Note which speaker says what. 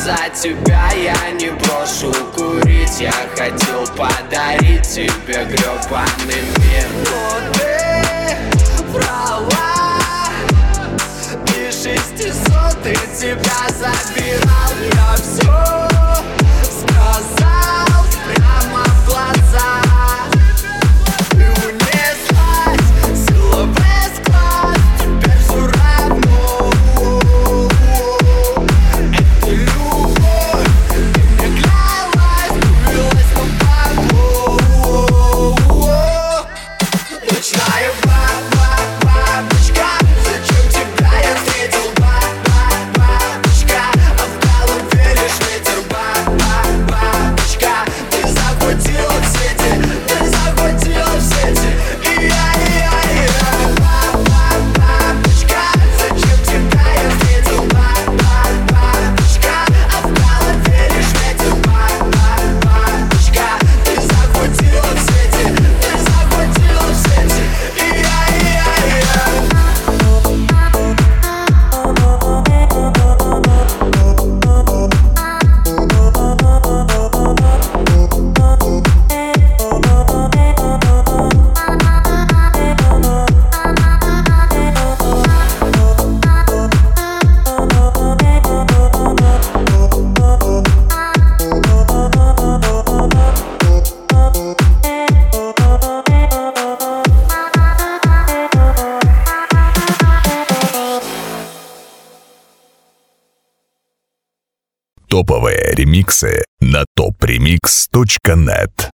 Speaker 1: за тебя я не брошу курить. Я хотел подарить тебе гребаный мир, но ты врала, и 600 тебя забирал. Я все сказал прямо в глаза, и унеслась сила без глаз. Теперь все равно. Это любовь, ты мне клялась, курилась на поклон. Ночная бабочка, зачем тебя я встретил? Бабочка, а в голове лишь ветер. Бабочка, ты захватила в сети, ты захватила в сети. Бабочка, зачем тебя я встретил? Бабочка, а в голове лишь ветер. Бабочка, ты захватила в сети, ты захватила в сети.
Speaker 2: Топовые ремиксы на topremix.net.